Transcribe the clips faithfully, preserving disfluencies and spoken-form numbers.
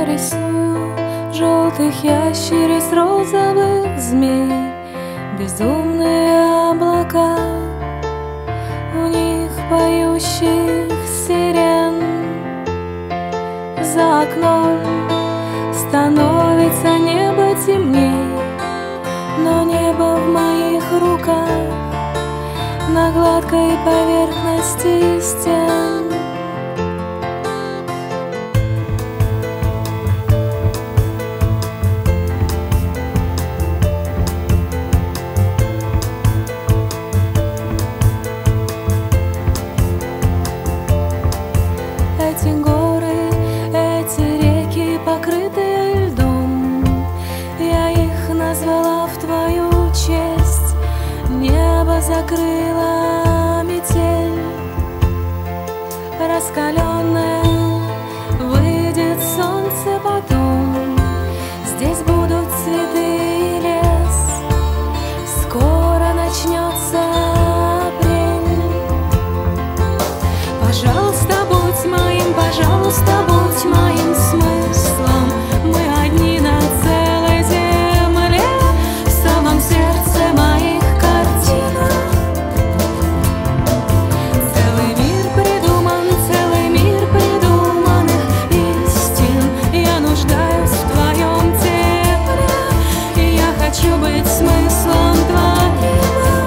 рисую желтых ящериц, розовых змей, безумные облака, у них поющих сирен. За окном становится небо темней, но небо в моих руках, на гладкой поверхности стен. Эти горы, эти реки, покрытые льдом, я их назвала в твою честь. Небо закрыла метель раскаленная, выйдет солнце потом. Здесь будут цветы и лес, скоро начнется апрель. Пожалуйста, будь моим, пожалуйста, будь моим смыслом. Мы одни на целой земле, в самом сердце моих картинок. Целый мир придуман, целый мир придуманных истин. Я нуждаюсь в твоем тепле, и я хочу быть смыслом твоим.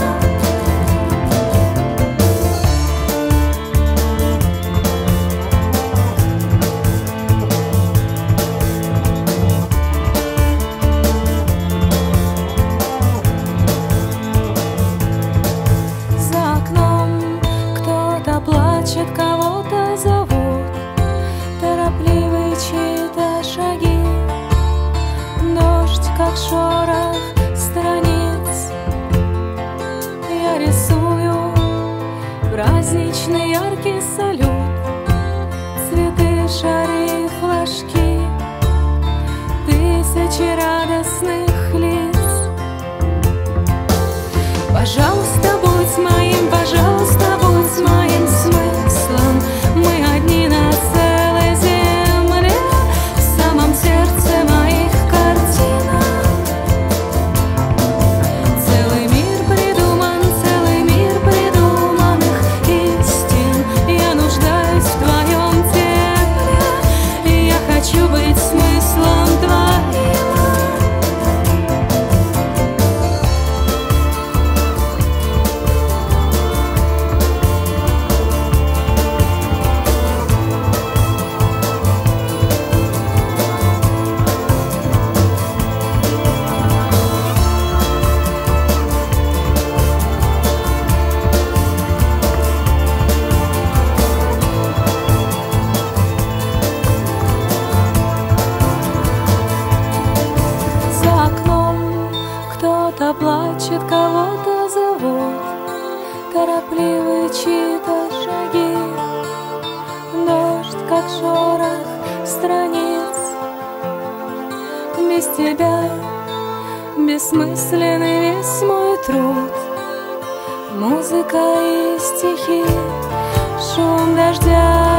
Плачет, кого-то зовут, торопливые чьи-то шаги. Дождь, как шорох страниц, я рисую праздничный яркий салют, цветы, шары, флажки, тысячи радостных лиц. Пожалуйста, будь моим, пожалуйста, будь моим смыслом. Мы одни на целой земле, в самом сердце моих картинок. Целый мир придуман, целый мир придуманных истин. Я нуждаюсь в твоем тепле, и я хочу быть смыслом твоим. Кто-то плачет, кого-то зовут, торопливые чьи-то шаги. Дождь, как шорох страниц. Без тебя бессмысленный весь мой труд. Музыка и стихи, шум дождя